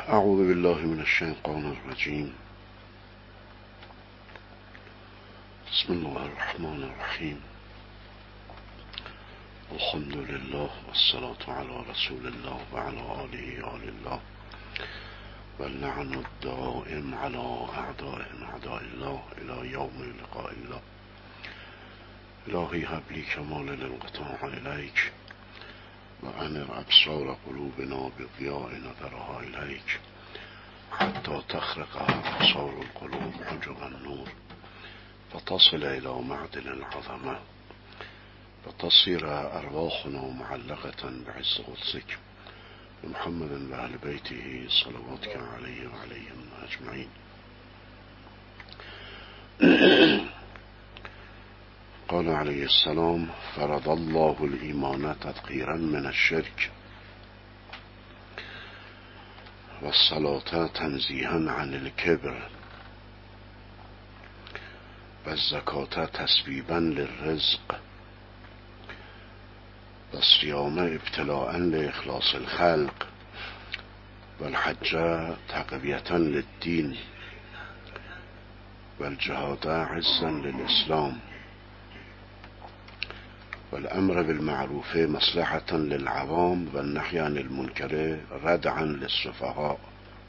اعوذ بالله من الشیطان الرجیم. بسم الله الرحمن الرحیم. الحمد لله والصلاة على رسول الله وعلى آله آل الله واللعن الدائم على أعداء الله إلى يوم لقاء الله. إلهي هب لي كمال الانقطاع إليك وأنر أبصار قلوبنا بضياء نظرها إليك حتى تخرق أبصار القلوب حجب النور فتصل إلى معدن العظمة فتصير أرواحنا معلقة بعز قدسك بمحمد وأهل بيته صلواتك عليه وعليهم أجمعين. قال عليه السلام: فرض الله الإيمان تطهيرا من الشرك والصلاة تنزيها عن الكبر والزكاة تسبيبا للرزق والصيام ابتلاء لإخلاص الخلق والحج تقوية للدين والجهاد عزا للإسلام والأمر بالمعروف مصلحة للعوام والنهي عن المنكر ردعا للسفهاء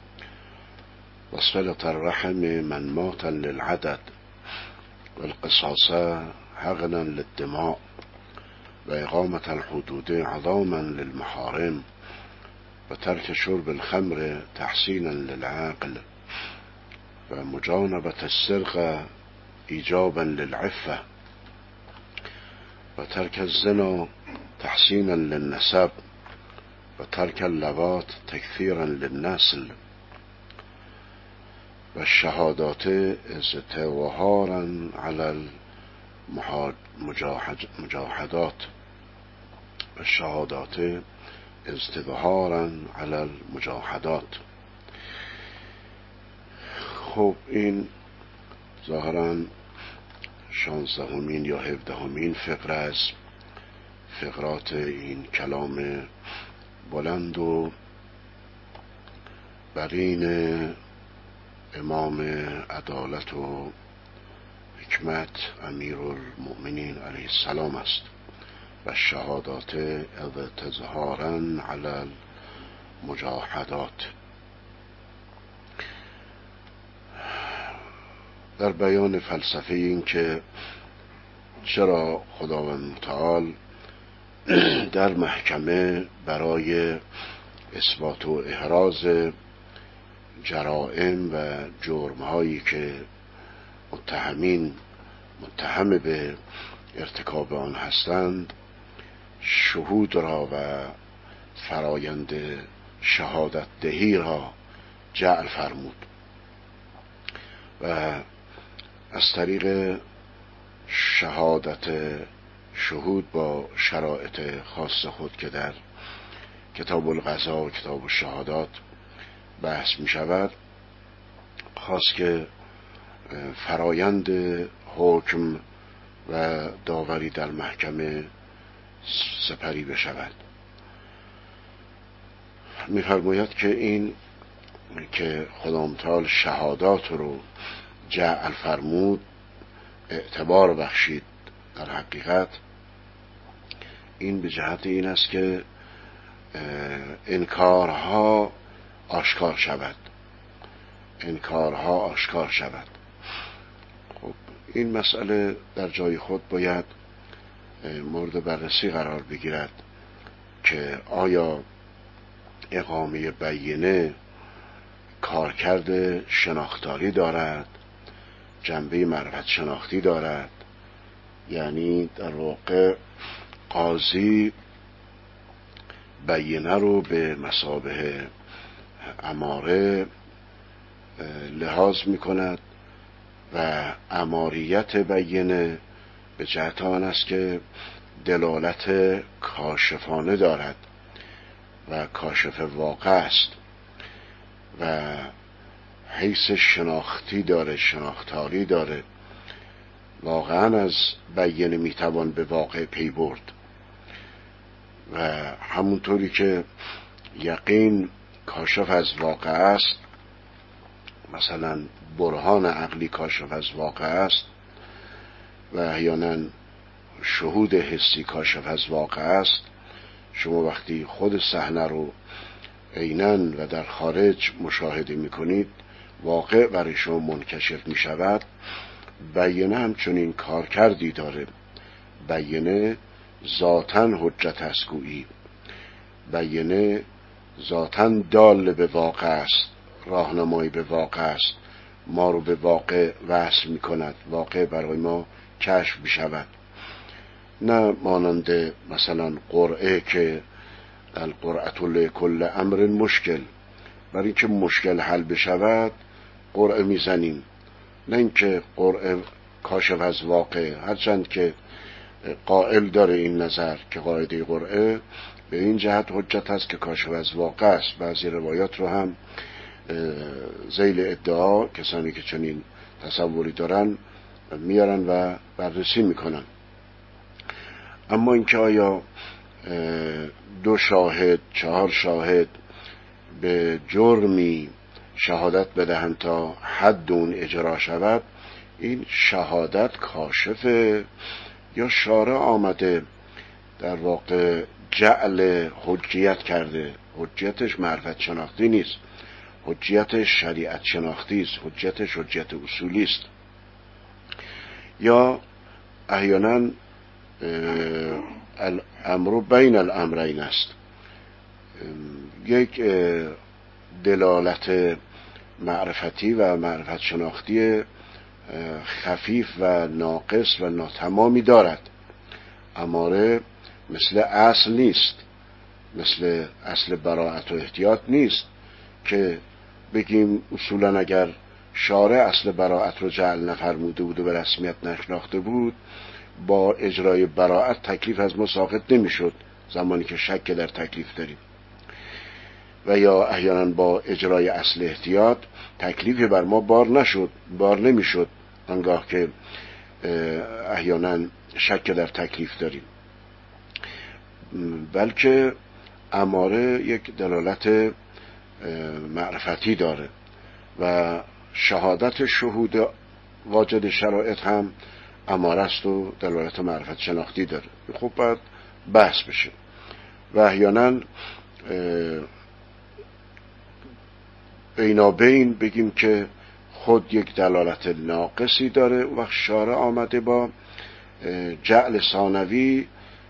وصلة الرحم منماتا للعدد والقصاص حقنا للدماء وإقامة الحدود عظاما للمحارم وترك شرب الخمر تحسينا للعقل ومجانبة السرقة إيجابا للعفة وترك الزنا تحسينا للنسب وترك اللواط تكثيرا للنسل والشهادات استظهارا على المجاهدات والشهادات استظهارا على المجاهدات. خب این ظاهراً 16مین یا 17مین فقره از فقرات این کلام بلند و برین امام عدالت و حکمت امیرالمؤمنین علیه السلام است و شهادات تظهارا علی المجاهدات. در بیان فلسفه این که چرا خداوند متعال در محکمه برای اثبات و احراز جرائم و جرم‌هایی که متهم به ارتکاب آن هستند شهود را و فرایند شهادت دهی را جعل فرمود و از طریق شهادت شهود با شرایط خاص خود که در کتاب القضا و کتاب الشهادات بحث می شود خواست که فرایند حکم و داوری در محکمه سپری بشود. می فرماید که این که خدا متعال شهادات رو جعل فرمود اعتبار بخشید در حقیقت این به جهت این است که انکارها آشکار شود. خب این مسئله در جای خود باید مورد بررسی قرار بگیرد که آیا اقامه بینه کارکرد شناختاری دارد، جنبه معرفت شناختی دارد، یعنی در واقع قاضی بینه رو به مثابه اماره لحاظ می کند و اماریت بینه به جهت آن است که دلالت کاشفانه دارد و کاشف واقع است و حیث شناختاری داره. واقعا از بینه میتوان به واقع پی برد و همونطوری که یقین کاشف از واقع است، مثلا برهان عقلی کاشف از واقع است و احیانا شهود حسی کاشف از واقع است. شما وقتی خود صحنه رو عیناً و در خارج مشاهده میکنید، واقع برای شما منکشف میشود. بیینه همچنین کارکردی داره. بیینه ذاتاً حجت است گویی، بیینه ذاتاً دال به واقع است، راهنمایی به واقع است، ما رو به واقع وصل میکند، واقع برای ما کشف میشود. نه مانند مثلا قرعه که القرعة لکل امر مشکل، برای اینکه مشکل حل بشود قرعه میزنیم، نه اینکه قرعه کاشف از واقع. هرچند که قائل داره این نظر که قاعده قرعه به این جهت حجت است که کاشف از واقع است. بعضی روایات رو هم ذیل ادعا کسانی که چنین تصوری دارن میارن و بررسی میکنن. اما اینکه آیا 2 شاهد 4 شاهد به جرمی شهادت بدهند تا حد اون اجرا شود، این شهادت کاشفه یا شارع آمده در واقع جعل حجیت کرده؟ حجیتش معرفت شناختی نیست، حجیتش شریعت شناختی است، حجیتش حجیت اصولی است. یا احیانا الامر بین الامرین است، یک دلالت معرفتی و معرفت شناختی خفیف و ناقص و ناتمامی دارد. اماره مثل اصل نیست، مثل اصل براءت و احتیاط نیست که بگیم اصولا اگر شارع اصل براءت رو جعل نفرموده بود و به رسمیت نشناخته بود، با اجرای براءت تکلیف از ما ساقط نمیشد زمانی که شک در تکلیف داریم. و یا احیانا با اجرای اصل احتیاط تکلیفی بر ما بار نمیشد آنگاه که احیانا شک در تکلیف داریم. بلکه اماره یک دلالت معرفتی داره و شهادت شهود واجد شرایط هم اماره است و دلالت معرفت شناختی داره. خب باید بحث بشه و احیانا بینابین بگیم که خود یک دلالت ناقصی داره و شارع آمده با جعل ثانوی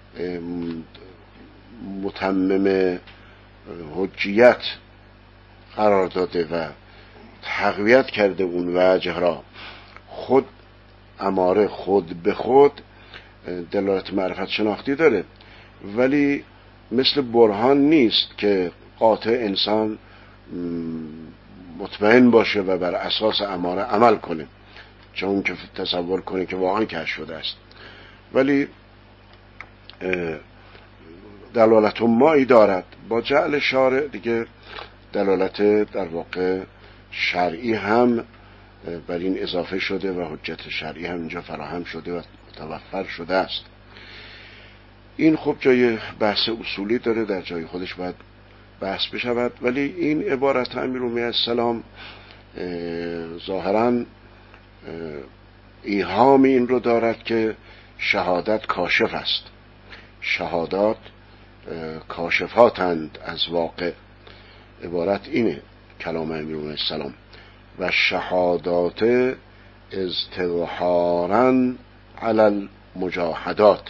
متمم حجیت قرار داده و تقویت کرده اون وجه را. خود اماره خود به خود دلالت معرفت شناختی داره، ولی مثل برهان نیست که قاطع انسان مطمئن باشه و بر اساس اماره عمل کنه، چون که تصور کنه که واقعا کشف شده است. ولی دلالت مایی دارد. با جعل شارع دیگه دلالت در واقع شرعی هم بر این اضافه شده و حجت شرعی هم اینجا فراهم شده و متوفر شده است. این خب جای بحث اصولی داره، در جای خودش باید بحث بشود. ولی این عبارت امیرالمومنین السلام ظاهراً ایهام این رو دارد که شهادت کاشف است، شهادات کاشفاتند از واقع. عبارت اینه کلام امیرالمومنین السلام: و شهادات استظهاراً علی المجاهدات.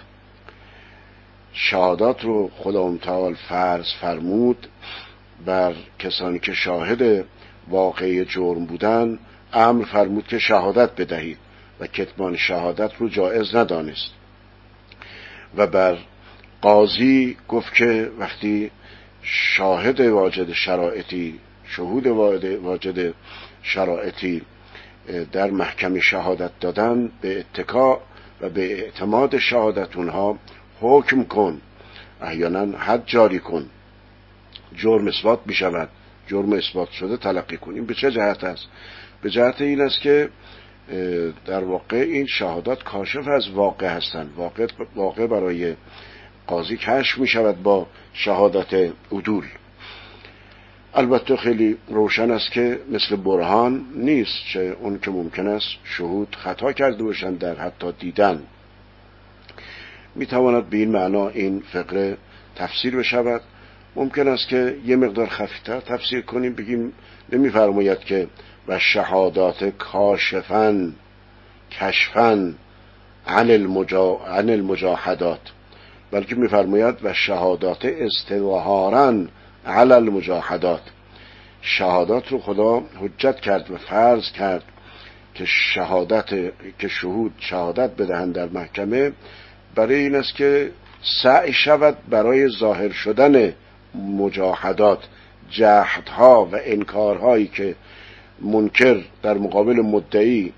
شهادات رو خدا متعال فرض فرمود بر کسانی که شاهد واقعی جرم بودن، امر فرمود که شهادت بدهید و کتمان شهادت رو جایز ندانست. و بر قاضی گفت که وقتی شاهد واجد شرایطی، شهود واجد شرایطی در محکمه شهادت دادن، به اتکا و به اعتماد شهادت اونها حکم کن، احیانا حد جاری کن، جرم اثبات می شود، جرم اثبات شده تلقی کن. این به چه جهت است؟ به جهت این است که در واقع این شهادات کاشف از واقع هستند. واقع برای قاضی کشف می شود با شهادت عدول. البته خیلی روشن است که مثل برهان نیست، چه اون که ممکن است شهود خطا کرده باشند در حتی دیدن. میتواند به این معنا این فقره تفسیر بشود. ممکن است که یه مقدار خفیفتر تفسیر کنیم، بگیم نمیفرماید که و شهادات کاشفن کشفن عن المجاهدات، بلکه میفرماید و شهادات استظهارا علی المجاهدات. شهادات رو خدا حجت کرد و فرض کرد که شهود شهادت بدهند در محکمه، برای این است که سعی شود برای ظاهر شدن مجاهدات، جهدها و انکارهایی که منکر در مقابل مدعی،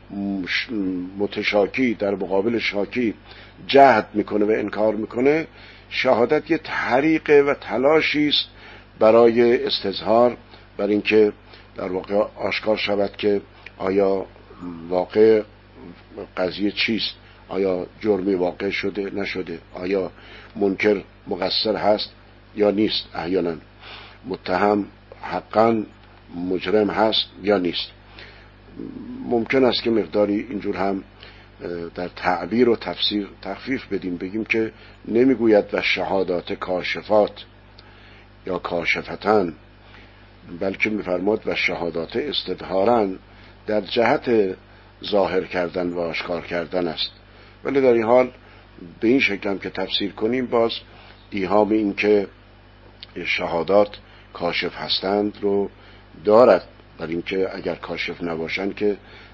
متشاکی در مقابل شاکی جهد میکنه و انکار میکنه. شهادت یه طریقه و تلاشی است برای استظهار، برای اینکه در واقع آشکار شود که آیا واقع قضیه چیست، آیا جرمی واقع شده نشده، آیا منکر مقصر هست یا نیست، احیانا متهم حقا مجرم هست یا نیست. ممکن است که مقداری اینجور هم در تعبیر و تفسیر تخفیف بدیم، بگیم که نمیگوید و شهادات کاشفات یا کاشفتن، بلکه میفرماد و شهادات استظهارا، در جهت ظاهر کردن و آشکار کردن است. ولی در این حال به این شکل هم که تفسیر کنیم، باز ایهام این که شهادات کاشف هستند رو دارد، برای اینکه اگر کاشف نباشند که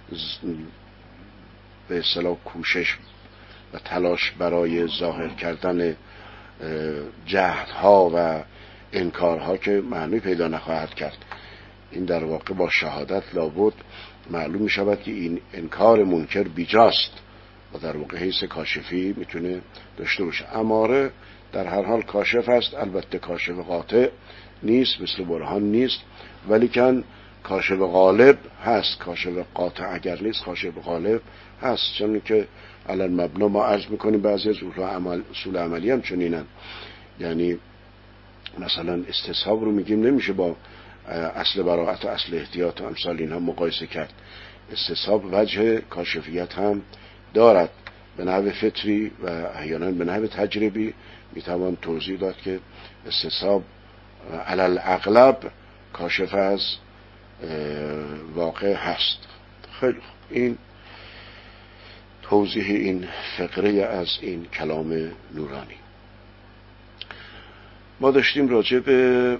به اصطلاح کوشش و تلاش برای ظاهر کردن جهدها و انکارها که معنی پیدا نخواهد کرد. این در واقع با شهادت لابد معلوم می شود که این انکار منکر بیجاست و در واقع حیث کاشفی میتونه داشته باشه. اماره در هر حال کاشف است، البته کاشف قاطع نیست، مثل برهان نیست، ولیکن کاشف غالب هست. کاشف قاطع اگر نیست، کاشف غالب هست، چون که الان مبنا ما عرض میکنیم بعضی از اصول عملی هم چنینن. یعنی مثلا استصحاب رو میگیم نمیشه با اصل براءت و اصل احتیاط و امثال اینها مقایسه کرد. استصحاب وجه کاشفیت هم دارد، به نحو فطری و احیانا به نحو تجربی میتوان توضیح داد که استصحاب علل اغلب کاشف از واقع هست. خیلی این توضیح این فقره از این کلام نورانی. ما داشتیم راجع به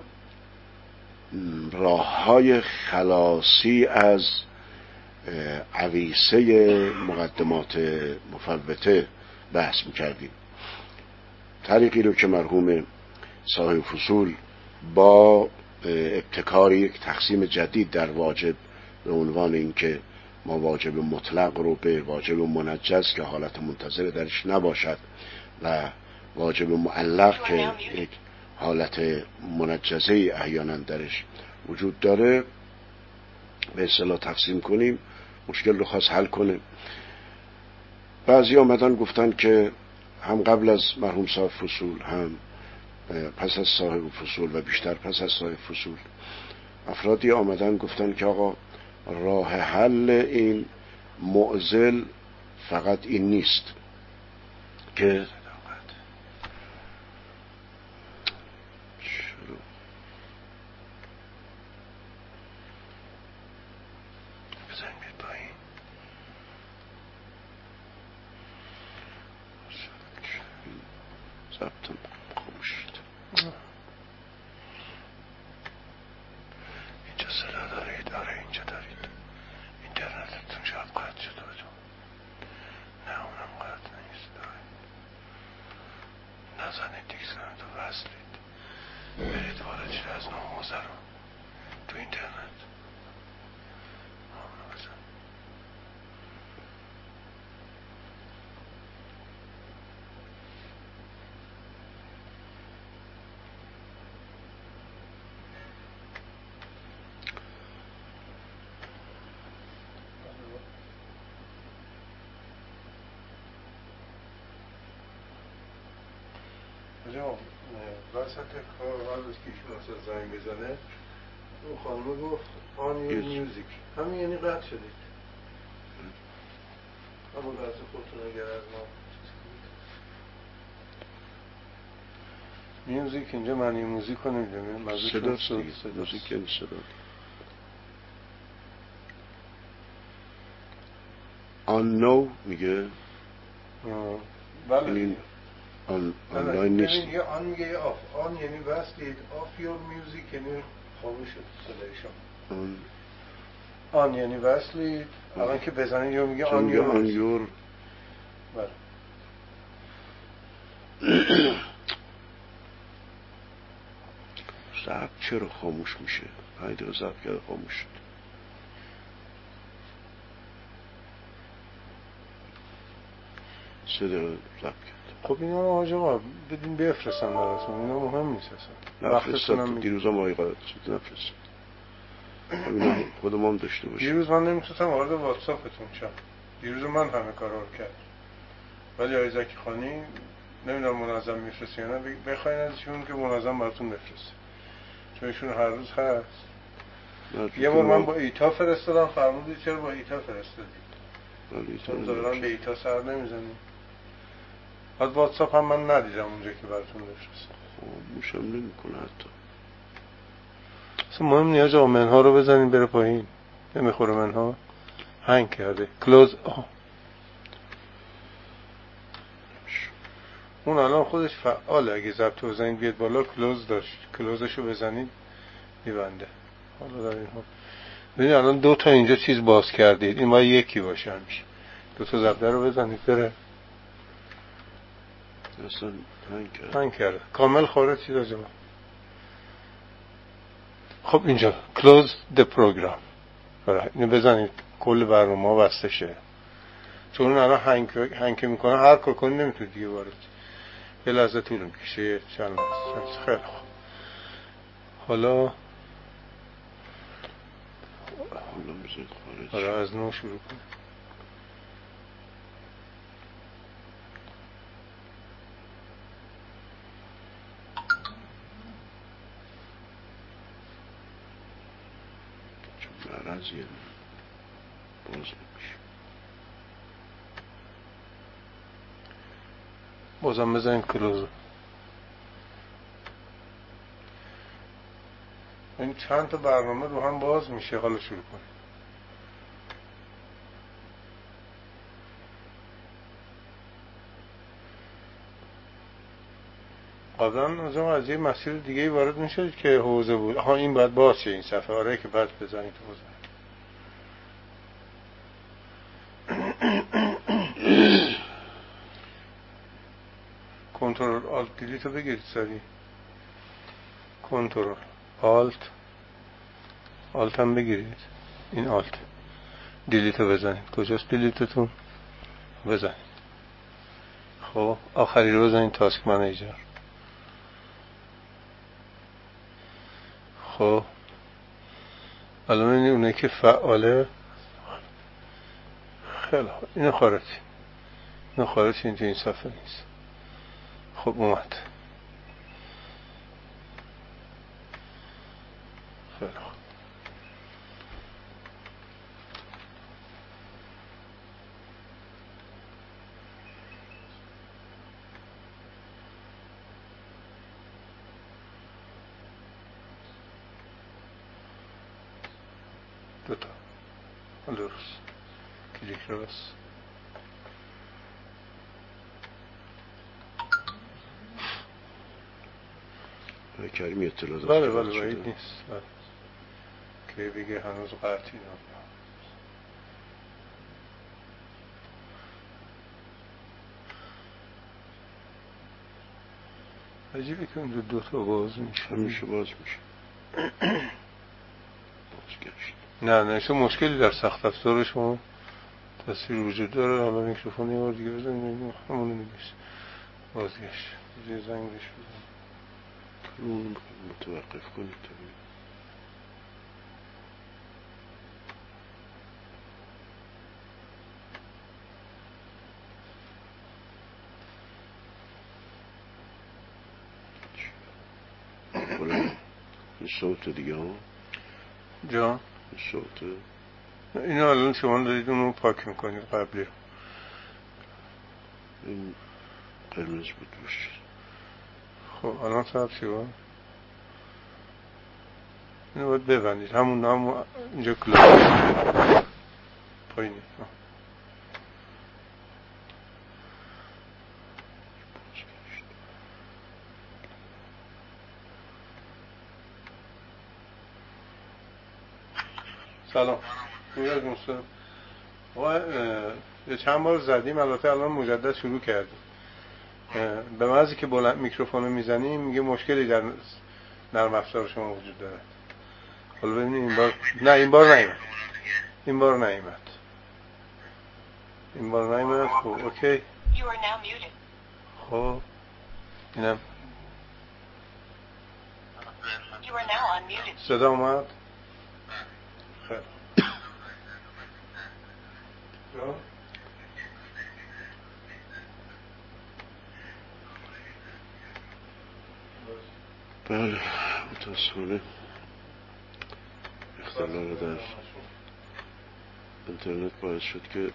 راه‌های خلاصی از عویسه مقدمات مفوته بحث می‌کردیم. طریقی رو که مرحوم صاحب فصول با ابتکار یک تقسیم جدید در واجب به عنوان اینکه ما واجب مطلق رو به واجب منجز که حالت منتظره درش نباشد و واجب معلق که یک حالت منجزه احیانا درش وجود داره به اصطلاح تقسیم کنیم، مشکل رو خواست حل کنه. بعضی آمدن گفتن که هم قبل از مرحوم صاحب فصول هم پس از صاحب فصول و بیشتر پس از صاحب فصول افرادی آمدن گفتن که آقا راه حل این معضل فقط این نیست که ضبطم خاموش شد. اینجا صدا دارید؟ آره اینجا دارید. اینترنتتون شاید قطع شده باشه. نه اونم قطع نیست. نزنید دیکسان تو وصلید، برید وارد شید از ناموزه رو تو اینترنت همونو بزن. وسط کار قبل از که ایشون اصلا زنگ بزنه اون خانمه گفت آن یور میوزیک، همین یعنی قطع شدید. اما لحظه خودتون اگر از ما میوزیک اینجا معنی موزیک رو نمیدونم. صدا موزیک یعنی صدا. آن نو میگه بله آنلاین نیست. میگه آن میگه یا آف. آن یعنی بستید، آف یور میوزیک یعنی خاموش شد صدای شما. آن یعنی وصلید، الان که بزنید یا میگه آن یور. بله. ضبط چرا خاموش میشه؟ 5 دقیقه ضبط کرده خاموش شد. سه دقیقه ضبط کرد. خب اینا رو آقا بدین بفرستن براتون، اینا مهم نیست اصلا. وقتتونم دیروز هم آقای قرار شد نفرست. اینا خودم هم داشته باشم. دیروز من نمیتونستم وارد واتساپتون شم. دیروز من همه کارا رو کرد. ولی آقای زکی خانی نمیدونم منظم میفرسته یا نه، بخواین ازشون که منظم براتون بفرسته، چون ایشون هر روز هست. یه بار من با ایتا فرستادم، فرمودید چرا با ایتا فرستادید؟ چون ظاهرا به ایتا سر نمیزنید. بعد واتساپ هم من ندیدم اونجا که براتون بفرستم. موشم نمی کنه حتی. اصلا مهم نیاز آقا منها رو بزنید بره پایین. نمیخوره منها. هنگ کرده. کلوز. اون الان خودش فعاله، اگه ضبط رو بزنید بیاد بالا کلوز داشت، کلوزشو بزنید میبنده. حالا در این حال ببینید الان 2 تا اینجا چیز باز کردید، این باید یکی باشه همیشه. 2 تا ضبط رو بزنید بره. اصلا هنگ کرده کامل خارج چیز آجا. خب اینجا close the program اینو بزنید کل برنامه بسته شه، چون اون الان هنگ میکنه، هر کار کنی نمیتونی دیگه وارد. یه لحظه طول میکشه، چند لحظه. خیلی خوب. حالا بزنید خارج. از نو شروع کنیم. مرضیه باز نمیشه. بازم بزنید کلوز. این چند تا برنامه رو هم باز میشه. حالا شروع کنیم. قبلا از یه مسیر دیگه وارد میشد که حوزه بود. این باید باز شه این صفحه. آره که بعد بزنید حوزه. کنترل آلت دیلیت رو بگیرید سریع. کنترل آلت هم بگیرید. این آلت دیلیت رو بزنید. کجاست دیلیتتون؟ بزنید. خب آخری رو بزنید تاسک منیجر. خب الان این اونه که فعاله. خیلی خوب. اینو خارج این تو این صفحه نیست. خب اومد. خیلی خوب. دوتا درست. کلیک راست. کریم اطلاع داد. بله باید نیست. بله. که بگه هنوز قطعی نمیاد. عجیبه که اونجا 2 تا باز میشه. همیشه باز میشه. بازگشت. نه چون مشکلی در سخت افزار شما تصویر وجود داره. حالا میکروفون یه بار دیگه بزنیم همونو میگیش. بازگشت. یه زنگ بهش بزنیم. اون متوقف کنید. این صوت دیگه ها جان صوت اینو الان شما دارید اونو پاک میکنید قبلی رو. این قرمز بود روش. خب الان سبز شد. اینو باید ببندید همون اینجا کلاس پایینه. سلام میاد دوستان. ما چند بار زدیم، البته الان مجدد شروع کردیم. به محضی که بلند میکروفون رو میزنیم میگه مشکلی در نرم افزار شما وجود داره. حالا ببینید این بار نه، این بار نیامد. خب اوکی. خب اینم صدا اومد. خیلی بله متاسفانه اختلال در اینترنت باعث شد که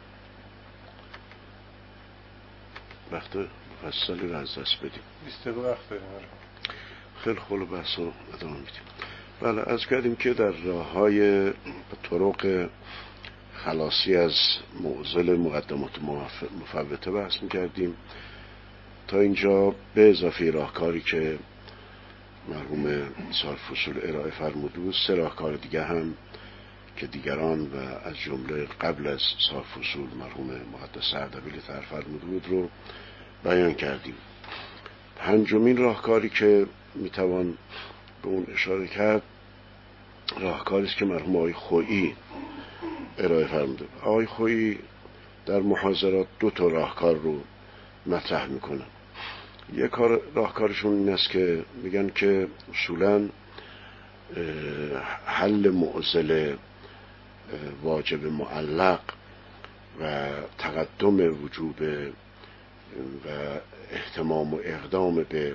وقت مفصلی رو از دست بدیم. 20 دقیقه وقت داریم. خیلی خلو بحث رو ادامه میدیم. بله از کردیم که در راه‌های طرق خلاصی از معضل مقدمات مفوته بحث میکردیم تا اینجا، به اضافه راهکاری که مرحوم سالفصول ارائه فرموده بود، 3 راهکار دیگه هم که دیگران و از جمله قبل از سالفصول مرحوم مقدس اردبیلی طرح فرموده بود رو بیان کردیم. 5مین راهکاری که میتوان به اون اشاره کرد راهکاری است که مرحوم آقای خویی ارائه فرموده. آقای خویی در محاضرات 2 تا راهکار رو مطرح میکنن. یک راهکارشون این است که میگن که اصولاً حل معضل واجب معلق و تقدم وجوب و اهتمام و اقدام به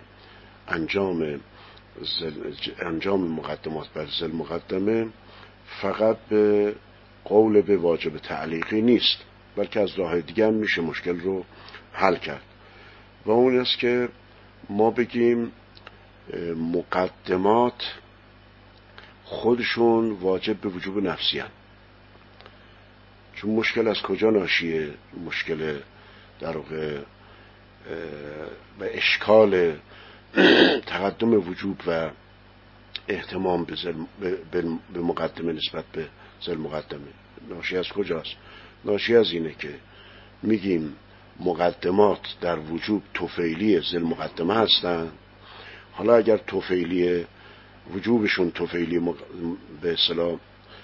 انجام مقدمات بر ذیل مقدمه فقط به قول به واجب تعلیقی نیست، بلکه از راه دیگه هم میشه مشکل رو حل کرد. و اون است که ما بگیم مقدمات خودشون واجب به وجوب نفسی هستند. چون مشکل از کجا ناشیه؟ مشکل در واقع و اشکال تقدم وجوب و اهتمام به مقدمه نسبت به ذیل مقدمه ناشی از کجاست؟ ناشی از اینه که میگیم مقدمات در وجوب طفیلی ذیل مقدمه هستن. حالا اگر طفیلی وجوبشون طفیلی به اصطلاح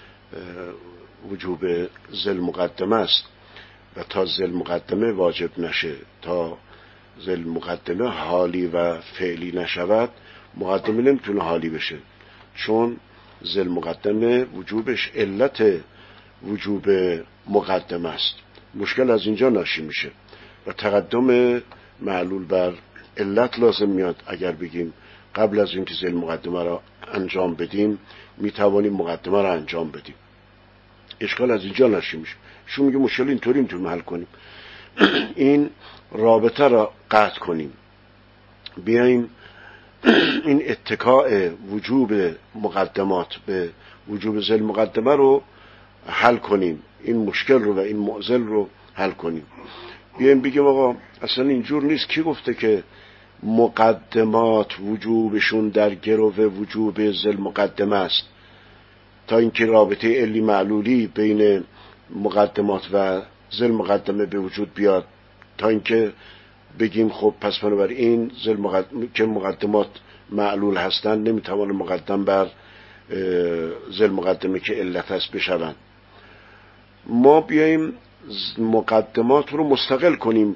وجوب ذیل مقدمه است و تا ذیل مقدمه واجب نشه، تا ذیل مقدمه حالی و فعلی نشود، مقدمه نمیتونه حالی بشه، چون ذیل مقدمه وجوبش علت وجوب مقدمه است. مشکل از اینجا ناشی میشه و تقدم معلول بر علت لازم میاد. اگر بگیم قبل از اینکه ذیل مقدمه را انجام بدیم میتوانیم مقدمه را انجام بدیم، اشکال از اینجا ناشی میشه. شما میگه مشکل اینطوری میتونیم حل کنیم، این رابطه را قطع کنیم، بیاییم این اتکاء وجوب مقدمات به وجوب ذیل مقدمه رو حل کنیم، این مشکل رو و این معضل رو حل کنیم. بیاییم بگیم آقا اصلا اینجور نیست. کی گفته که مقدمات وجوبشون در گرو وجوب ذیل مقدمه است؟ تا اینکه رابطه علی معلولی بین مقدمات و ذیل مقدمه به وجود بیاد، تا اینکه بگیم خب پس بنابراین که مقدمات معلول هستند نمیتوانه مقدم بر ذیل مقدمه که علت است بشوند. ما بیاییم مقدمات رو مستقل کنیم،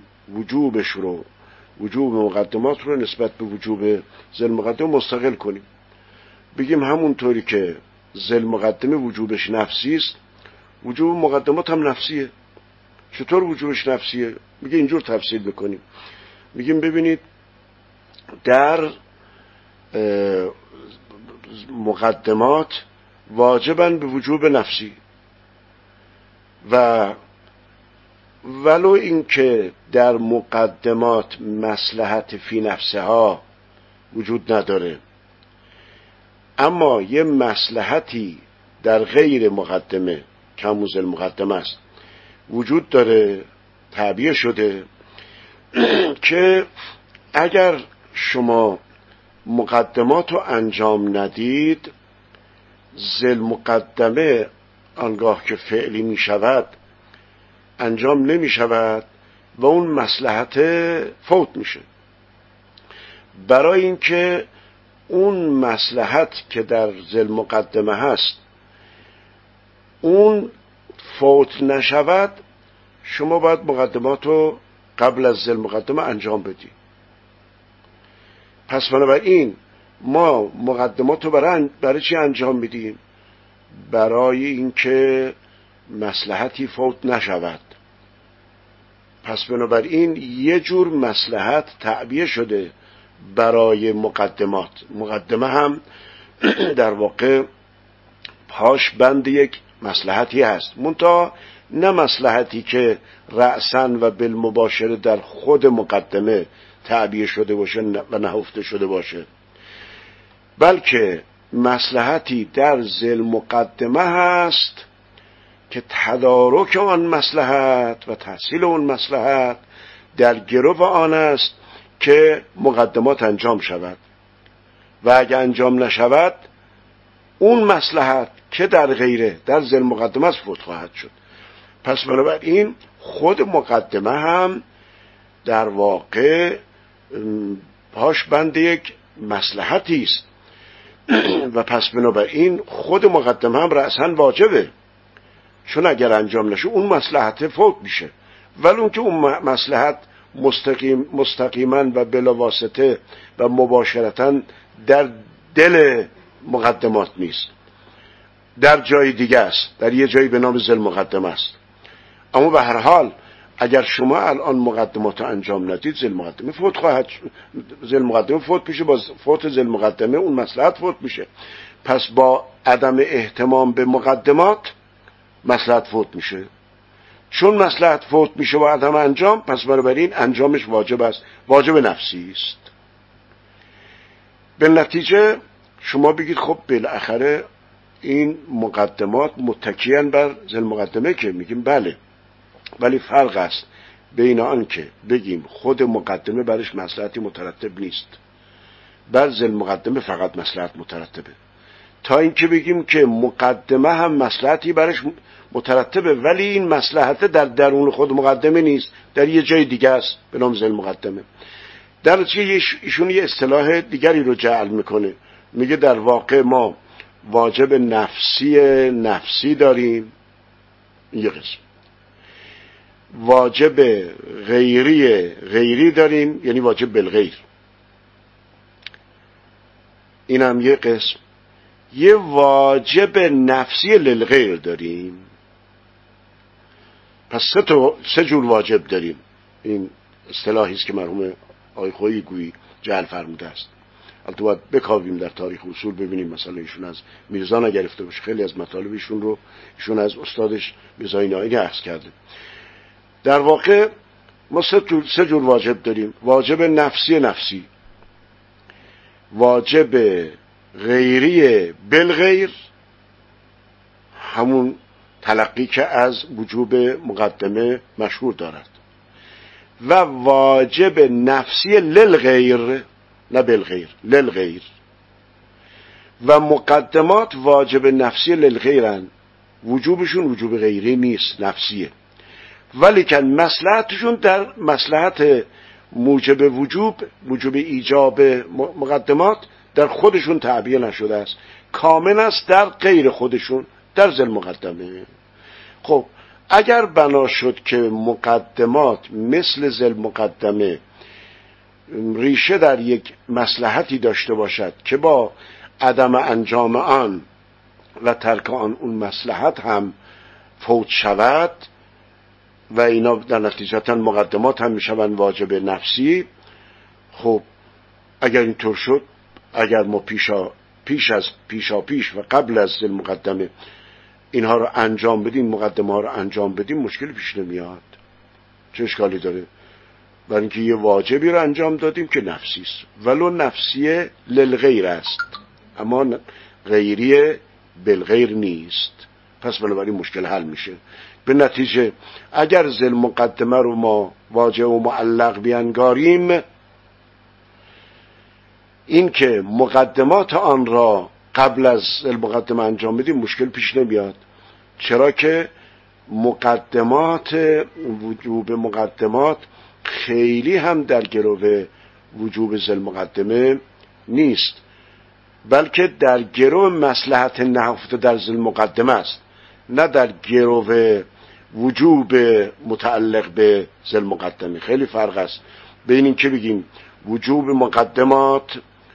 وجوب مقدمات رو نسبت به وجوب ذیل مقدمه مستقل کنیم. بگیم همونطوری که ذیل مقدمه وجوبش نفسی است، وجوب مقدمات هم نفسیه. چطور وجوبش نفسیه؟ میگه اینجور تفسیر بکنیم. میگیم ببینید در مقدمات واجبن به وجوب نفسی و ولو اینکه در مقدمات مصلحت فی نفسها وجود نداره، اما یه مصلحتی در غیر مقدمه کموز المقدمه است وجود داره، تعبیه شده که اگر شما مقدمات رو انجام ندید، ذل مقدمه آنگاه که فعلی می شود انجام نمی شود و اون مصلحت فوت میشه. برای اینکه اون مصلحت که در ذل مقدمه هست اون فوت نشود، شما باید مقدمات رو قبل از ذل مقدمه انجام بدید. پس بنابراین ما مقدمات رو برای چی انجام میدیم؟ برای اینکه مصلحتی فوت نشود. پس بنابراین یه جور مصلحت تعبیه شده برای مقدمات. مقدمه هم در واقع پاش بند یک مصلحتی هست، منتها نه مصلحتی که رأساً و بالمباشره در خود مقدمه تعبیه شده باشه و نهفته شده باشه، بلکه مصلحتی در ذیل مقدمه هست که تدارک آن مصلحت و تحصیل اون مصلحت در گرو آن است که مقدمات انجام شود و اگر انجام نشود اون مصلحت که در غیره در ذیل مقدمه است فوت خواهد شد. پس بنابراین خود مقدمه هم در واقع پاش بند یک مصلحتی است و پس بنابراین خود مقدمه هم رأساً واجبه، چون اگر انجام نشه اون مصلحت فوت میشه، ولی اون که اون مصلحت مستقیما و بلا واسطه و مباشرتا در دل مقدمات نیست، در جای دیگه است، در یه جایی به نام ذیل مقدمه است. اما به هر حال اگر شما الان مقدمات رو انجام ندید ذیل مقدمه فوت خواهد، ذیل مقدمه فوت میشه، با فوت ذیل مقدمه اون مصلحت فوت میشه. پس با عدم اهتمام به مقدمات مصلحت فوت میشه، چون مصلحت فوت میشه با عدم انجام، پس بنابراین انجامش واجب است، واجب نفسی است. به نتیجه شما بگید خب بالاخره این مقدمات متکیان بر ذیل مقدمه، که میگیم بله، ولی فرق است بین آن که بگیم خود مقدمه برش مصلحتی مترتب نیست، بر ذیل مقدمه فقط مصلحت مترتبه، تا اینکه بگیم که مقدمه هم مصلحتی برش مترتبه ولی این مصلحت در درون خود مقدمه نیست، در یه جای دیگه است به نام ذیل مقدمه. در چه ایشون یه اصطلاح دیگری رو جعل میکنه، میگه در واقع ما واجب نفسی داریم، یه قسم واجب غیری داریم، یعنی واجب بالغیر، این هم یه قسم، یه واجب نفسی للغیر داریم. پس سه جور واجب داریم. این اصطلاحی است که مرحوم آقای خویی گویی جعل فرموده است. البته باید بکاویم در تاریخ اصول ببینیم مثلا ایشون از میرزا نگرفته باشه، خیلی از مطالب ایشون رو ایشون از استادش میرزای نائینی اخذ کرده. در واقع ما سه جور واجب داریم: واجب نفسی، واجب غیری بالغیر، همون تلقی که از وجوب مقدمه مشهور دارد، و واجب نفسی للغیر، نه بالغیر، للغیر. و مقدمات واجب نفسی للغیرن، وجوبشون وجوب غیری نیست، نفسیه، ولی که مصلحتشون در مصلحت موجب وجوب ایجاب مقدمات در خودشون تعبیه نشده است، کامل است در غیر خودشون، در ذیل مقدمه. خب اگر بنا شد که مقدمات مثل ذیل مقدمه ریشه در یک مصلحتی داشته باشد که با عدم انجام آن و ترک آن اون مصلحت هم فوت شود و اینا در نتیجتا مقدمات هم میشوند واجب نفسی، خب اگر اینطور شد، اگر ما پیشا پیش و قبل از مقدمه اینها رو انجام بدیم، مقدمه ها رو انجام بدیم، مشکل پیش نمیاد. چه اشکالی داره؟ برای اینکه یه واجبی رو انجام دادیم که نفسی است، ولو نفسیه للغیر است، اما غیریه بالغیر نیست. پس بنابراین مشکل حل میشه. به نتیجه اگر ذل مقدمه رو ما واجب و معلق بیانگاریم، این که مقدمات آن را قبل از ذل مقدمه انجام بدیم مشکل پیش نمیاد. چرا که وجوب مقدمات خیلی هم در گرو وجوب ذل مقدمه نیست، بلکه در گرو مصلحت نهفته در ذل مقدمه است، نه در گرو وجوب متعلق به ذل مقدمه. خیلی فرق است بین این که بگیم وجوب مقدمات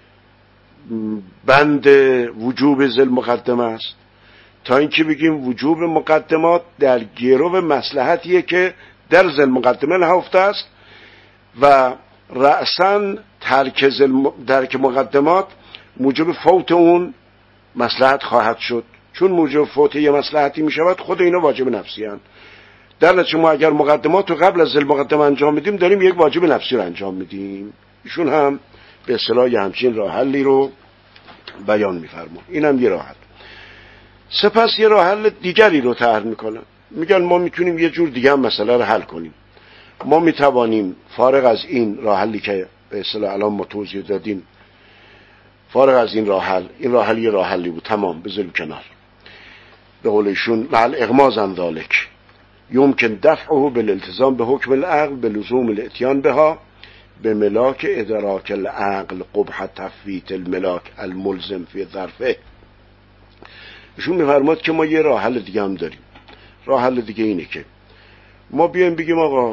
بند وجوب ذل مقدمه است، تا اینکه بگیم وجوب مقدمات در گرو مصلحتیه که در ذل مقدمه نهفته است و رأساً ترک مقدمات موجب فوت اون مصلحت خواهد شد. چون موجب فوت یه مصلحتی می شود، خود اینا واجب نفسی هستند. در نتیجه ما اگر مقدمات رو قبل از ذل مقدمه انجام میدیم، داریم یک واجب نفسی رو انجام میدیم. ایشون هم به اصطلاح همچین راه حلی رو بیان میفرمون. اینم یه راه حل. سپس یه راه حل دیگری رو طرح میکنن، میگن ما میتونیم یه جور دیگه هم مسئله رو حل کنیم. ما میتوانیم فارغ از این راه حلی که به اصطلاح الان ما توضیح دادیم، فارغ از این راه حل یه راه حلی بود، تمام، بذاریم کنار. به قول ایشون مع اغماض عن ذلک یمکن دفعه بالالتزام به حکم العقل به لزوم الاتیان بها به ملاک ادراک العقل قبح تفویت الملاک الملزم فی ظرفه. ایشون میفرماد که ما یه راه حل دیگه هم داریم. راه حل دیگه اینه که ما بیایم بگیم آقا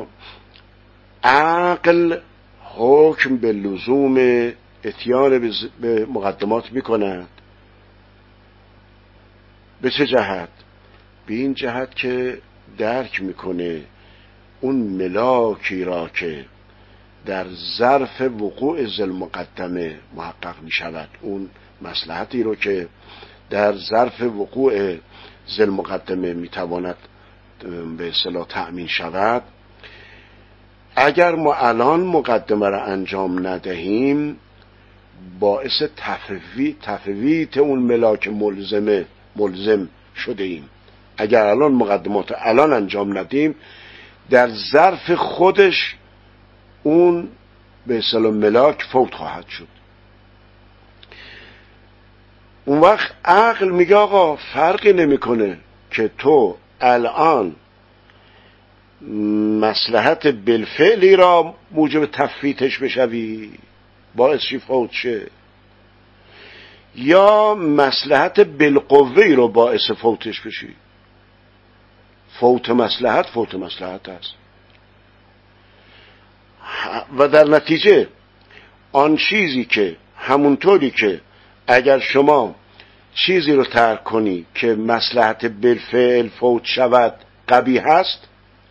عقل حکم به لزوم اتیان به مقدمات میکند. به چه جهت؟ به این جهت که درک میکنه اون ملاکی را که در ظرف وقوع ذل مقدمه محقق میشود، اون مصلحتی رو که در ظرف وقوع ذل مقدمه میتواند به اصطلاح تأمین شود، اگر ما الان مقدمه را انجام ندهیم باعث تفویت اون ملاک ملزم شده ایم. اگر الان مقدمات الان انجام ندیم، در ظرف خودش اون به اصطلاح ملاک فوت خواهد شد. اون وقت عقل میگه آقا فرقی نمیکنه که تو الان مصلحت بالفعلی را موجب تفویتش بشوی، باعث چی فوت شه، یا مصلحت بالقوهی رو باعث فوتش بشی. فوت مصلحت است و در نتیجه آن چیزی که همونطوری که اگر شما چیزی رو ترک کنی که مصلحت بالفعل فوت شود قبیح است،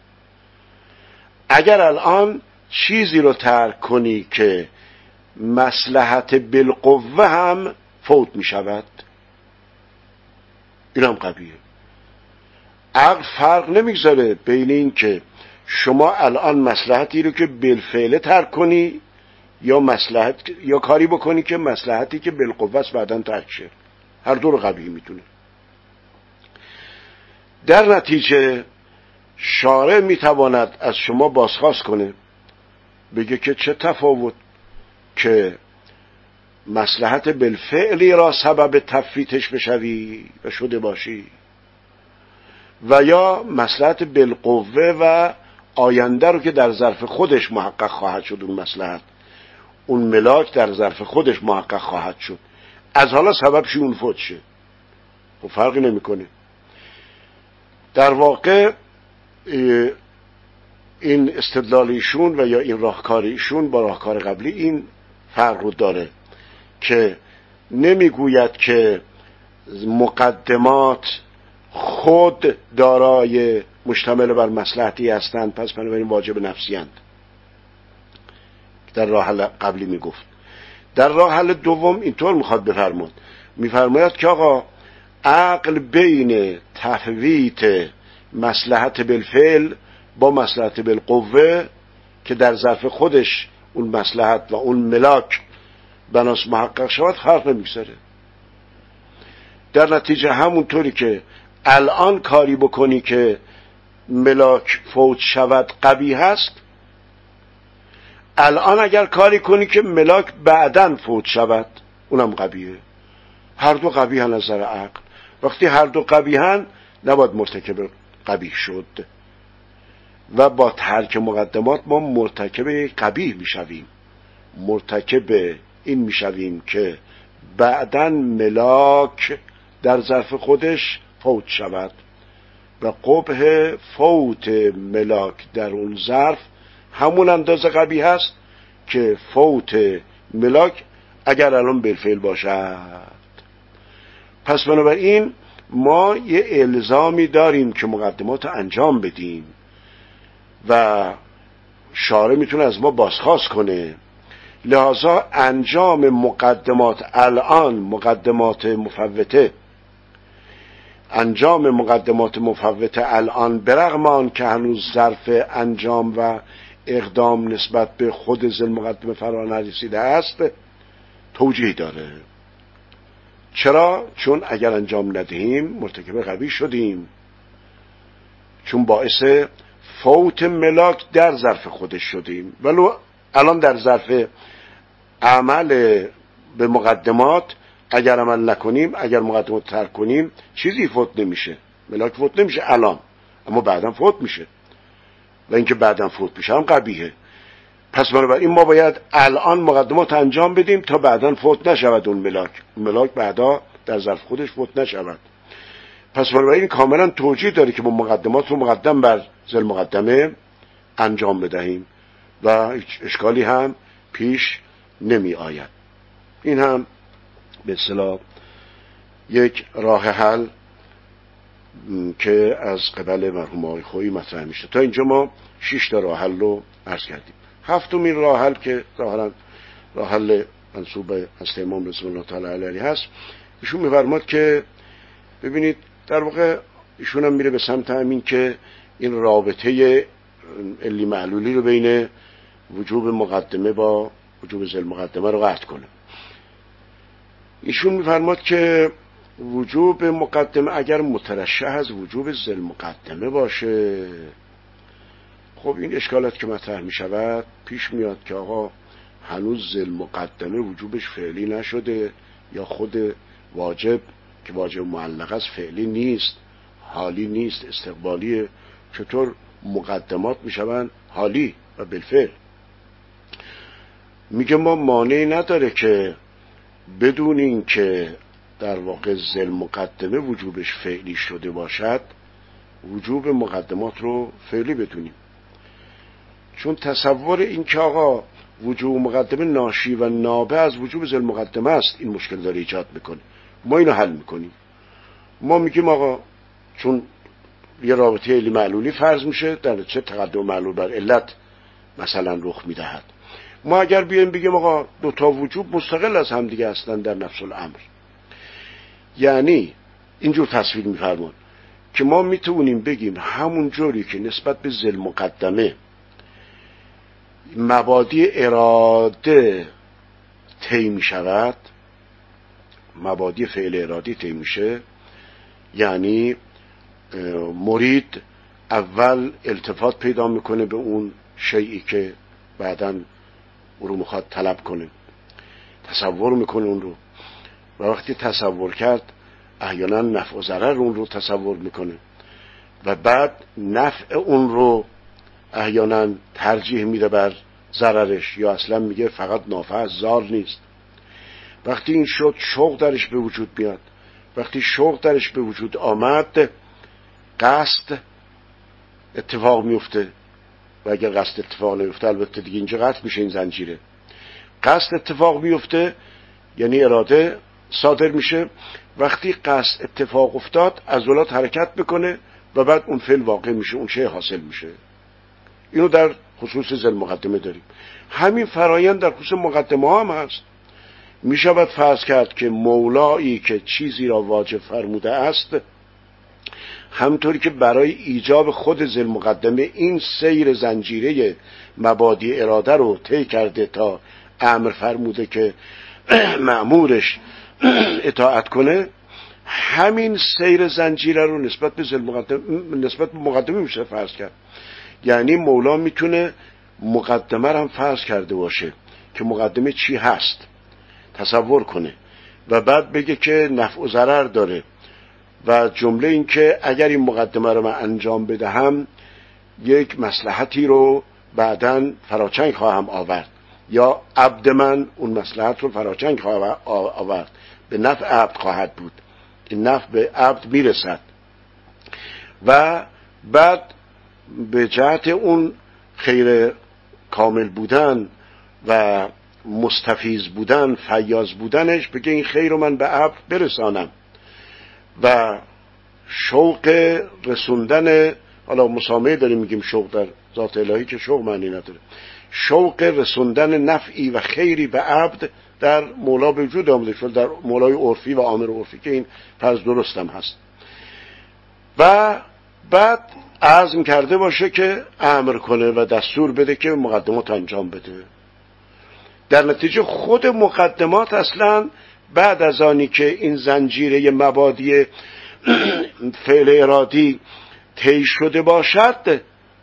اگر الان چیزی رو ترک کنی که مصلحت بالقوه هم فوت می شود، این هم قبیحه. عقل فرق نمیگذاره بین این که شما الان مصلحتی رو که بالفعل ترک کنی یا کاری بکنی که مصلحتی که بالقوه است بعداً ترک شه. هر دو رو قبیح میتونه. در نتیجه شارع میتواند از شما بازخواست کنه، بگه که چه تفاوت که مصلحت بالفعلی را سبب تفویتش بشوی و شده باشی، و یا مصلحت بالقوه و آینده رو که در ظرف خودش محقق خواهد شد، اون مصلحت، اون ملاک در ظرف خودش محقق خواهد شد، از حالا سببش اون فوت شه. و فرقی نمیکنه. در واقع این استدلال ایشون و یا این راهکار ایشون با راهکار قبلی این فرق رو داره که نمیگوید که مقدمات خود دارای مشتمل بر مصلحتی هستند پس بنابراین واجب نفسی اند. در راه حل قبلی میگفت. در راه حل دوم اینطور میخواد بفرماد میفرماید که آقا عقل بین تفویت مصلحت بالفعل با مصلحت بالقوه که در ظرف خودش اون مصلحت و اون ملاک بناس محقق شود فرق نمیگذاره. در نتیجه همونطوری که الان کاری بکنی که ملاک فوت شود قبیح هست، الان اگر کاری کنی که ملاک بعداً فوت شود اونم قبیحه. هر دو قبیح از نظر عقل. وقتی هر دو قبیحن نباید مرتکب قبیح شد و با ترک مقدمات ما مرتکب قبیح میشویم، مرتکب این میشویم که بعداً ملاک در ظرف خودش فوت شود و قبح فوت ملاک در اون ظرف همون اندازه قبیح هست که فوت ملاک اگر الان بالفعل باشد. پس بنابراین ما یه الزامی داریم که مقدمات انجام بدیم و شارع میتونه از ما بازخواست کنه. لذا انجام مقدمات الان، مقدمات مفوته، انجام مقدمات مفوته الان برغم آن که هنوز ظرف انجام و اقدام نسبت به خود ذی المقدمه فرا نرسیده است، توجیه داره. چرا؟ چون اگر انجام ندهیم مرتکب قبیح شدیم، چون باعث فوت ملاک در ظرف خودش شدیم. ولو الان در ظرف عمل به مقدمات اگر عمل نکنیم، اگر مقدمات ترک کنیم، چیزی فوت نمیشه، ملاک فوت نمیشه الان، اما بعدا فوت میشه و اینکه بعدا فوت میشه هم قبیحه. پس بنابراین ما باید الان مقدمات انجام بدیم تا بعدا فوت نشود اون ملاک بعدا در ظرف خودش فوت نشود. پس بنابراین کاملا توجیه داره که ما مقدمات رو مقدم بر ذی المقدمه انجام بدهیم و هیچ اشکالی هم پیش نمی آید. این هم به اصطلاح یک راه حل که از قبل مرحوم آقای خویی مطرح میشه. تا اینجا ما 6 تا راه حل رو عرض کردیم. هفتمین راه حل که ظاهرا راه حل منسوب از امام رضی الله تعالی علیه هست، ایشون می‌فرماد که ببینید در واقع ایشون هم میره به سمت همین که این رابطه علی معلولی رو بین وجوب مقدمه با وجوب ذی المقدمه رو قطع کنه. ایشون می‌فرماد که وجوب مقدمه اگر مترشح از وجوب ذی المقدمه باشه، خب این اشکالات که مطرح می شود پیش میاد که آقا هنوز ذی المقدمه وجوبش فعلی نشده یا خود واجب که واجب معلق است فعلی نیست، حالی نیست، استقبالیه، چطور مقدمات می شوند حالی و بالفعل؟ میگه ما مانعی نداره که بدون این که در واقع ذی المقدمه وجوبش فعلی شده باشد وجوب مقدمات رو فعلی بدونیم، چون تصور این که آقا وجوب مقدمه ناشی و نابع از وجوب ذی المقدمه است این مشکل داره ایجاد میکنه. ما اینو حل میکنیم، ما میگیم آقا چون یه رابطه علی معلولی فرض میشه در چه تقدم معلول بر علت مثلا رخ میدهد، ما اگر بیایم بگیم آقا دو تا وجوب مستقل از هم دیگه هستن در نفس الامر، یعنی اینجور تصویر میفرمان که ما میتونیم بگیم همون جوری که نسبت به ذی المقدمه مبادی اراده طی می شود، مبادی فعل ارادی طی میشه، یعنی مرید اول التفات پیدا میکنه به اون شیئی که بعداً او رو میخواد طلب کنه، تصور میکنه اون رو و وقتی تصور کرد احیانا نفع و ضرر اون رو تصور میکنه و بعد نفع اون رو احیانا ترجیح میده بر ضررش یا اصلا میگه فقط نافع ضار نیست. وقتی این شد شوق درش به وجود میاد، وقتی شوق درش به وجود آمد قصد اتفاق میفته و اگر قصد اتفاق نیفته البته دیگه اینجا قطع میشه این زنجیره. قصد اتفاق میفته یعنی اراده صادر میشه، وقتی قصد اتفاق افتاد عضلات حرکت بکنه و بعد اون فعل واقع میشه، اون شی حاصل میشه. اینو در خصوص ذی المقدمه داریم. همین فرایند در خصوص مقدمه هم هست. می شود فرض کرد که مولایی که چیزی را واجب فرموده است، همطوری که برای ایجاب خود ذل مقدمه این سیر زنجیره مبادی اراده رو طی کرده تا امر فرموده که مأمورش اطاعت کنه، همین سیر زنجیره رو نسبت به مقدمه میشه فرض کرد. یعنی مولا میتونه مقدمه رو هم فرض کرده باشه که مقدمه چی هست، تصور کنه و بعد بگه که نفع و ضرر داره و جمله این که اگر این مقدمه رو من انجام بدهم یک مصلحتی رو بعداً فراچنگ خواهم آورد، یا عبد من اون مصلحت رو فراچنگ خواهم آورد، به نفع عبد خواهد بود، این نفع به عبد میرسد. و بعد به جهت اون خیر کامل بودن و مستفیض بودن، فیاض بودنش، بگه این خیر رو من به عبد برسانم و شوق رسوندن، حالا مسامحه داریم میگیم شوق در ذات الهی که شوق معنی نداره، شوق رسوندن نفعی و خیری به عبد در مولا به وجود آمده شد، در مولای عرفی و عامر عرفی که این فرض درستم هست. و بعد عزم کرده باشه که امر کنه و دستور بده که مقدمات انجام بده. در نتیجه خود مقدمات اصلا بعد از آنی که این زنجیره مبادی فعل ارادی طی شده باشد،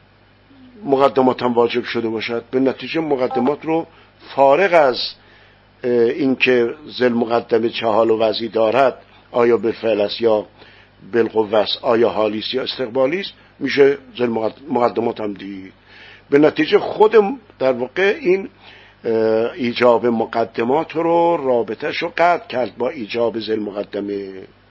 مقدمات هم واجب شده باشد، به نتیجه مقدمات رو فارغ از اینکه ذل مقدمه چه حال و وضعی دارد، آیا بالفعل است یا بالقوه است، آیا حالی است یا استقبالی است، میشه ذل مقدمات هم دید. به نتیجه خود در واقع این ایجاب مقدمات رو رابطه‌اش رو قطع کرد با ایجاب ذل مقدمه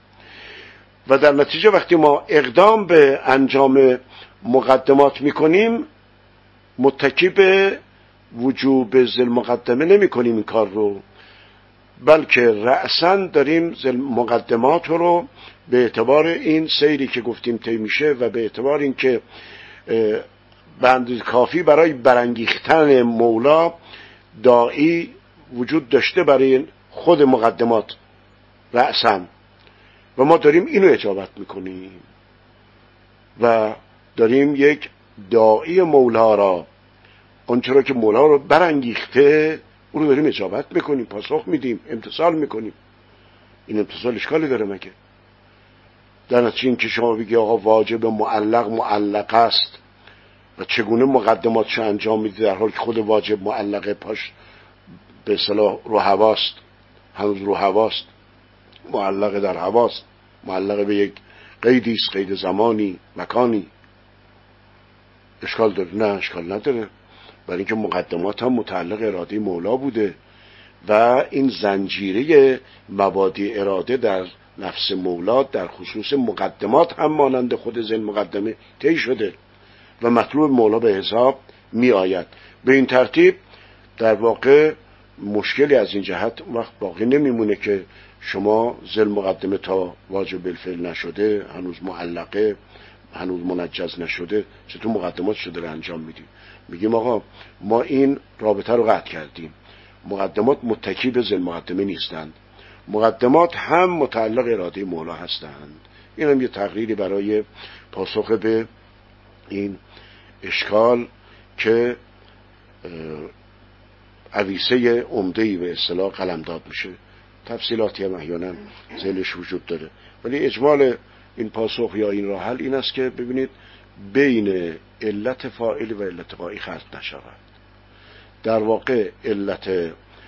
و در نتیجه وقتی ما اقدام به انجام مقدمات میکنیم متکی به وجوب ذل مقدمه نمی کنیم این کار رو، بلکه رأساً داریم ذل مقدمات رو به اعتبار این سیری که گفتیم طی میشه و به اعتبار این که بند کافی برای برانگیختن مولا داعی وجود داشته برای خود مقدمات رأساً، و ما داریم اینو اجابت میکنیم و داریم یک داعی مولا را، آنچه را که مولا رو برانگیخته اون رو داریم اجابت میکنیم، پاسخ میدیم، امتثال میکنیم. این امتثال اشکالی داره مگه؟ در نتیجه این که شما بگی آقا واجب معلق است و چگونه مقدماتش انجام میده در حالی که خود واجب معلقه پاش به اصطلاح رو هواست، هنوز رو هواست، معلقه در هواست، معلقه به یک قیدی است، قید زمانی مکانی. اشکال داره؟ نه اشکال نداره، برای اینکه مقدمات هم متعلق اراده مولا بوده و این زنجیره مبادی اراده در نفس مولا در خصوص مقدمات هم مانند خود ذل مقدمه طی شده و مطلوب مولا به حساب می آید. به این ترتیب در واقع مشکلی از این جهت وقت باقی نمیمونه که شما ذل مقدمه تا واجب بالفعل نشده، هنوز معلقه، هنوز منجز نشده، چطور مقدمات شده رو انجام میدیم؟ میگیم آقا ما این رابطه رو قطع کردیم، مقدمات متکی به ذل مقدمه نیستند، مقدمات هم متعلق اراده مولا هستند. این هم یه تقریری برای پاسخ به این اشکال که عویسه عمده‌ای به اصطلاح قلمداد میشه. تفصیلاتی هم احیانا ذیلش وجود داره، ولی اجمال این پاسخ یا این راه حل این است که ببینید بین علت فاعلی و علت غایی خلط نشود. در واقع علت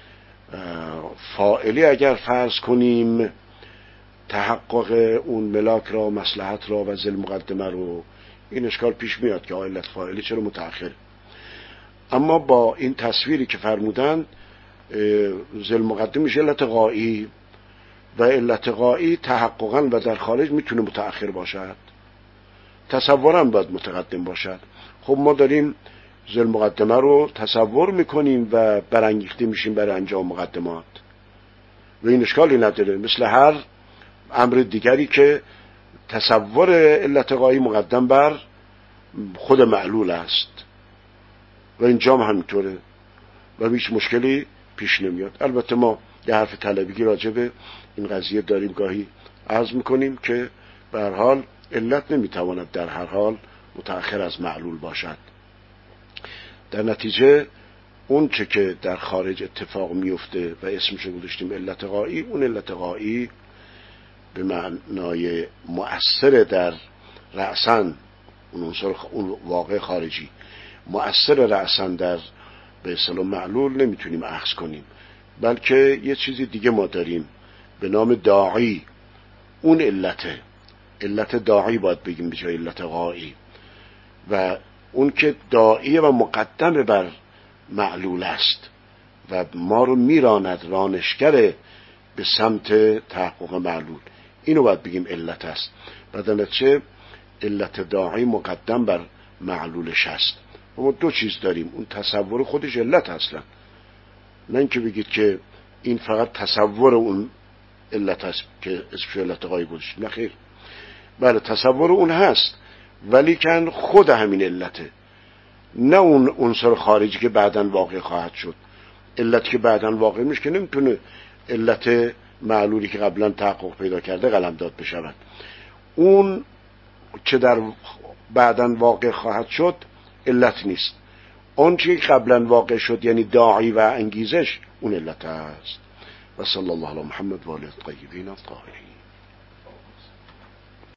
فاعلی اگر فرض کنیم تحقق اون ملاک را، مصلحت را و ذل مقدمه رو، این اشکال پیش میاد که علت فاعلی چرا متأخر. اما با این تصویری که فرمودن ذل مقدمه میشه علت غایی و علت غایی تحققاً و در خارج میتونه متأخر باشد، تصوراً باید متقدم باشد. خب ما داریم ذل مقدمه رو تصور میکنیم و برانگیخته میشیم برای انجام مقدمات و این اشکالی نداره، مثل هر امر دیگری که تصور علت غایی مقدم بر خود معلول است و اینجا هم همینطوره و هیچ مشکلی پیش نمیاد. البته ما یه حرف طلبگی راجع به این قضیه داریم گاهی عرض میکنیم که به هر حال علت نمیتواند در هر حال متأخر از معلول باشد. در نتیجه اون چه که در خارج اتفاق میفته و اسمشو گذاشتیم علت غایی، اون علت غایی به معنای مؤثر در رأساً اون واقع خارجی مؤثر رأساً در به اصطلاح معلول نمیتونیم اخذ کنیم، بلکه یه چیزی دیگه ما داریم به نام داعی. اون علت داعی باید بگیم به جای علت غایی، و اون که داعی و مقدم بر معلول است و ما رو میراند، رانشگر به سمت تحقق معلول، اینو باید بگیم علت است. بدن چه علت داعی مقدم بر معلولش است. ما دو چیز داریم، اون تصور خودش علت اصلا، نه اینکه بگید که این فقط تصور اون علت است که اسمش علت غایی گذاشتیم، نه خیر. بله تصور اون هست، ولی کن خود همین علته، نه اون عنصر خارجی که بعداً واقع خواهد شد. علتی که بعداً واقع میشه که نمیتونه علت معلولی که قبلا تحقق پیدا کرده قلمداد بشود. اون چه در بعداً واقع خواهد شد علت نیست، اون چه قبلا واقع شد یعنی داعی و انگیزش اون علت است. و صلی الله علی محمد و آله الطیبین الطاهرین.